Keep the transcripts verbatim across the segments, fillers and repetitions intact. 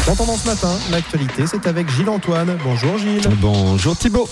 En Tendance ce matin, l'actualité, c'est avec Gilles Antoine. Bonjour Gilles. Bonjour Thibaut.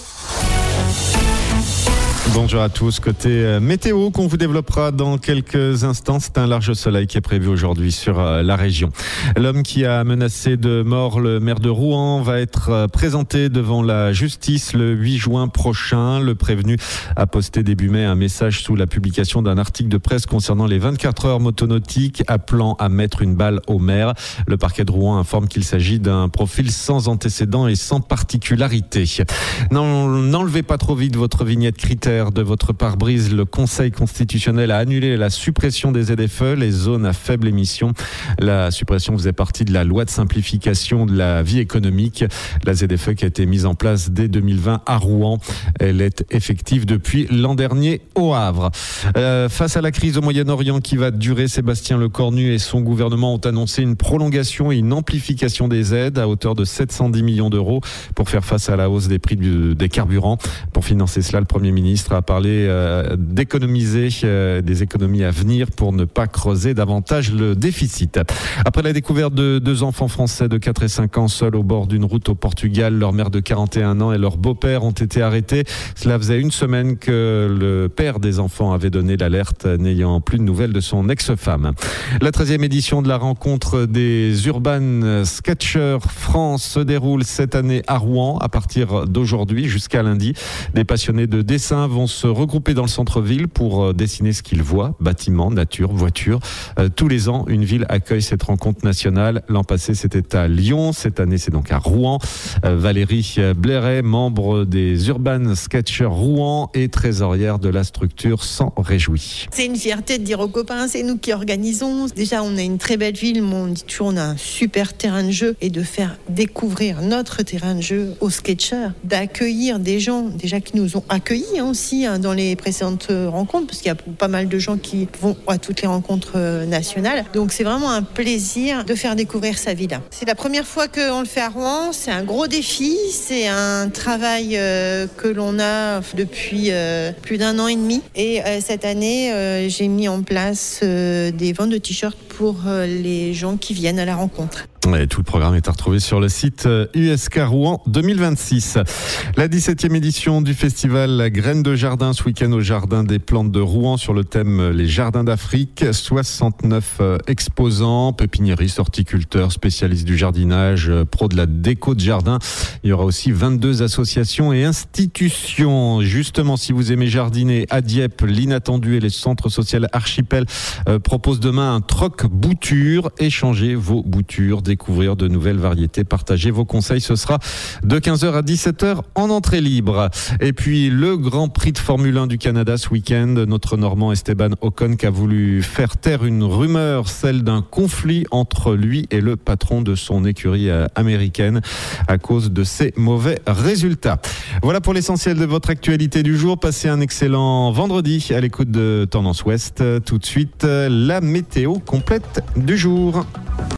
Bonjour à tous. Côté météo qu'on vous développera dans quelques instants, c'est un large soleil qui est prévu aujourd'hui sur la région. L'homme qui a menacé de mort le maire de Rouen va être présenté devant la justice le huit juin prochain. Le prévenu a posté début mai un message sous la publication d'un article de presse concernant les vingt-quatre heures motonautiques appelant à mettre une balle au maire. Le parquet de Rouen informe qu'il s'agit d'un profil sans antécédent et sans particularité. Non, n'enlevez pas trop vite votre vignette critère de votre pare-brise. Le Conseil constitutionnel a annulé la suppression des Z F E, les zones à faible émission. La suppression faisait partie de la loi de simplification de la vie économique. La Z F E qui a été mise en place dès deux mille vingt à Rouen. Elle est effective depuis l'an dernier au Havre. Euh, face à la crise au Moyen-Orient qui va durer, Sébastien Lecornu et son gouvernement ont annoncé une prolongation et une amplification des aides à hauteur de sept cent dix millions d'euros pour faire face à la hausse des prix du, des carburants. Pour financer cela, le Premier ministre a parlé euh, d'économiser euh, des économies à venir pour ne pas creuser davantage le déficit. Après la découverte de deux enfants français de quatre et cinq ans seuls au bord d'une route au Portugal, leur mère de quarante et un ans et leur beau-père ont été arrêtés. Cela faisait une semaine que le père des enfants avait donné l'alerte, n'ayant plus de nouvelles de son ex-femme. La treizième édition de la rencontre des Urban Sketchers France se déroule cette année à Rouen à partir d'aujourd'hui jusqu'à lundi. Des passionnés de dessin vont se regrouper dans le centre-ville pour dessiner ce qu'ils voient, bâtiments, nature, voitures. Euh, tous les ans, une ville accueille cette rencontre nationale. L'an passé, c'était à Lyon. Cette année, c'est donc à Rouen. Euh, Valérie Blairet, membre des Urban Sketchers Rouen et trésorière de la structure, s'en réjouit. C'est une fierté de dire aux copains, c'est nous qui organisons. Déjà, on a une très belle ville, mais on dit toujours on a un super terrain de jeu et de faire découvrir notre terrain de jeu aux sketchers, d'accueillir des gens déjà qui nous ont accueillis hein, aussi hein, dans les précédentes rencontres, parce qu'il y a pas mal de gens qui vont à toutes les rencontres nationales. Donc c'est vraiment un plaisir de faire découvrir sa ville. C'est la première fois qu'on le fait à Rouen, c'est un gros défi, c'est un travail euh, que l'on a depuis euh, plus d'un an et demi. Et euh, cette année, euh, j'ai mis en place euh, des ventes de t-shirts pour euh, les gens qui viennent à la rencontre. Et tout le programme est à retrouver sur le site U S K Rouen deux mille vingt-six. La dix-septième édition du festival La Graine de Jardin ce week-end au Jardin des Plantes de Rouen sur le thème Les Jardins d'Afrique. soixante-neuf exposants, pépiniéristes, horticulteurs, spécialistes du jardinage, pros de la déco de jardin. Il y aura aussi vingt-deux associations et institutions. Justement, si vous aimez jardiner, à Dieppe, l'Inattendu et les centres sociaux Archipel euh, proposent demain un troc-bouture. Échangez vos boutures, découvrir de nouvelles variétés, partager vos conseils. Ce sera de quinze heures à dix-sept heures en entrée libre. Et puis le Grand Prix de Formule un du Canada ce week-end. Notre Normand Esteban Ocon qui a voulu faire taire une rumeur, celle d'un conflit entre lui et le patron de son écurie américaine à cause de ses mauvais résultats. Voilà pour l'essentiel de votre actualité du jour. Passez un excellent vendredi à l'écoute de Tendance Ouest. Tout de suite, la météo complète du jour.